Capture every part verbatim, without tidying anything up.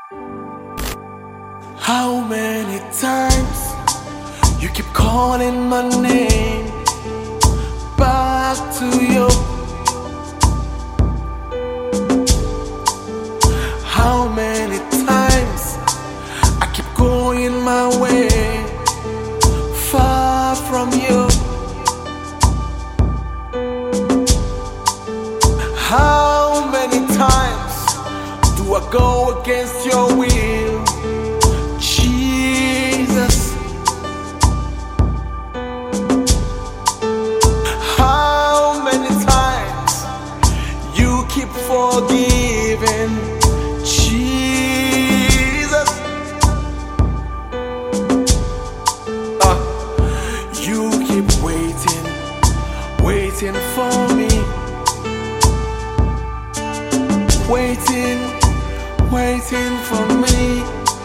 How many times you keep calling my name back to you? How many times I keep going my way far from you? How many times do I go against your will? Jesus, how many times you keep forgiving? Jesus, uh, you keep waiting, waiting for me, waiting, waiting for me.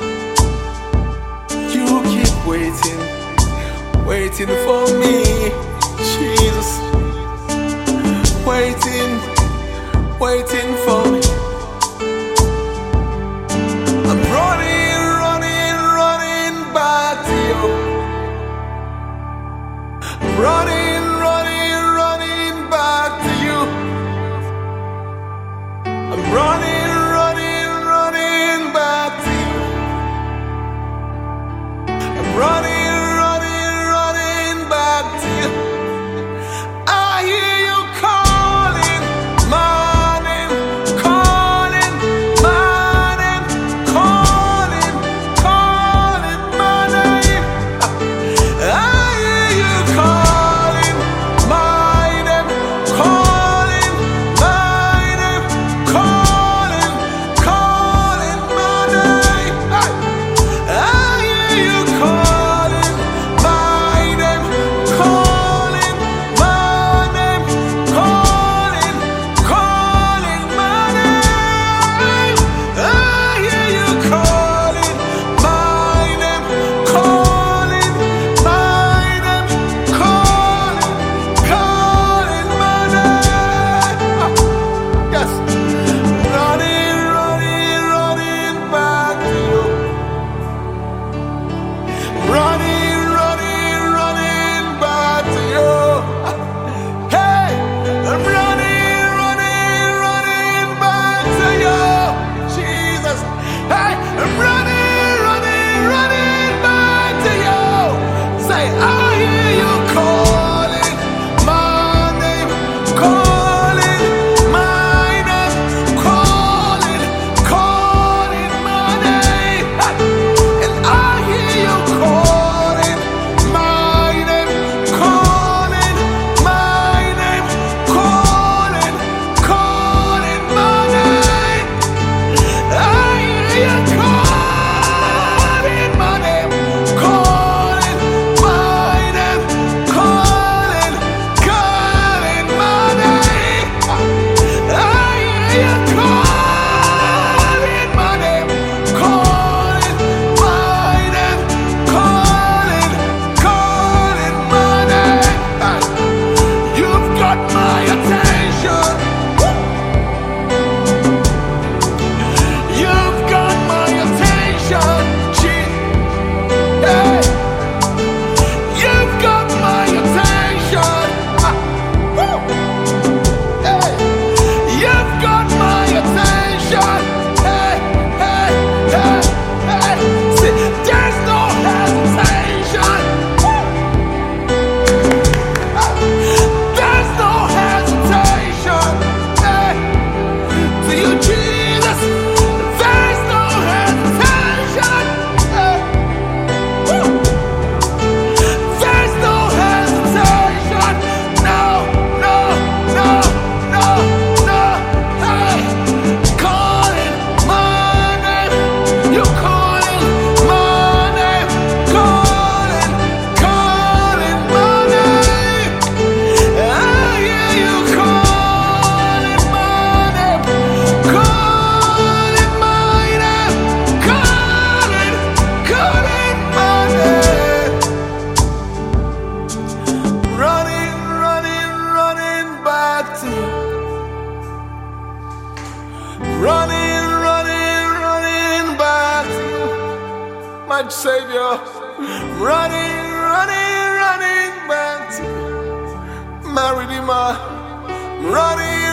You keep waiting, waiting for me, Jesus. Waiting, waiting for me. I'm running, running, running back to you. I'm running, running, running back to you. I'm running, running, running back to you. Running, running, running back to you. I hear you calling my name, calling my name, calling, calling my name. I hear you calling my name, calling my name, calling, calling my name. I hear you calling. Running, running, running back. much, Savior. Running, running, running back to my Redeemer. Running,